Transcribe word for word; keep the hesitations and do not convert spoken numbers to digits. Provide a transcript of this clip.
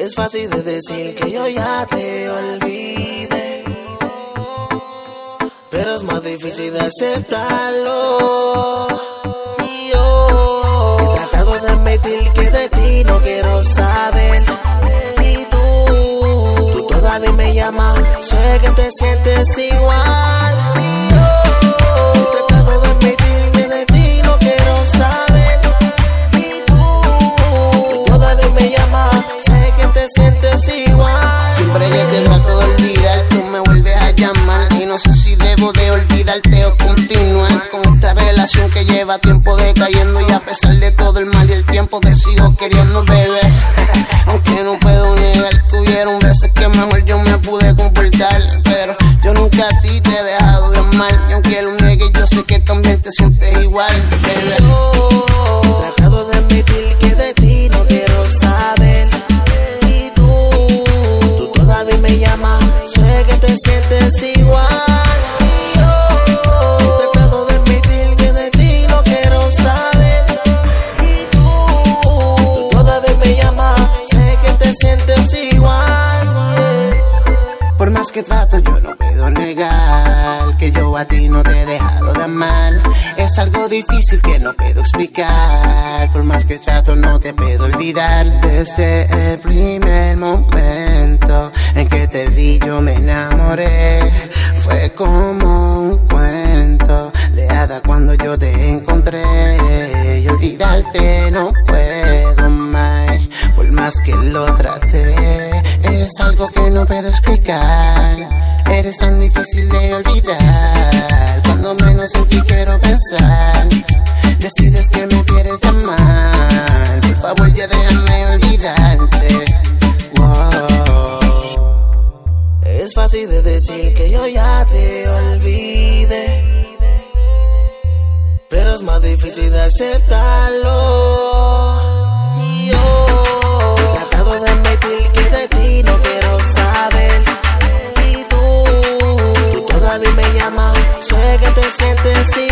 Es fácil de decir que yo ya te olvidé, pero es más difícil de aceptarlo. Y yo he tratado de admitir que de ti no quiero saber. Y tú, tú todavía me llamas, sé que te sientes igual. Y yo he tratado de admitir que de ti no quiero saber. Y tú, tú todavía me llamas, sé que te sientes igual. Siempre que te trato de olvidar, tú me vuelves a llamar. Y no sé si debo de olvidarte o continuar con esta relación que lleva tiempo decayendo. Y a pesar de todo el mal y el tiempo te sigo queriendo, baby. Aunque no puedo negar que hubieron veces que mejor yo me pude comportar, pero yo nunca a ti te he dejado de amar. Y aunque lo niegues, yo sé que también te sientes igual, baby. Yo he tratado de admitir que de ti no quiero saber. Y tú, tú todavía me llamas, sé que te sientes igual. Y yo he tratado de admitir que de ti no quiero saber. Y tú, tú todavía me llamas, sé que te sientes igual. Por más que trato yo no puedo negar que yo a ti no te he dejado de amar. Es algo difícil que no puedo explicar. Por más que trato no te puedo olvidar. Desde el primer momento en que te vi yo me enamoré. Fue como un cuento de hada cuando yo te encontré. Y olvidarte no puedo más, por más que lo traté. Es algo que no puedo explicar. Eres tan difícil de olvidar. Cuando menos en ti quiero pensar, decides que me quieres llamar. Por favor ya déjame olvidarte. Wow. Es fácil de decir que yo ya te olvidé, pero es más difícil de aceptarlo. Y yo he tratado de admitir que de ti no quiero saber. Y tú, tú todavía me llamas, sé que te sientes igual.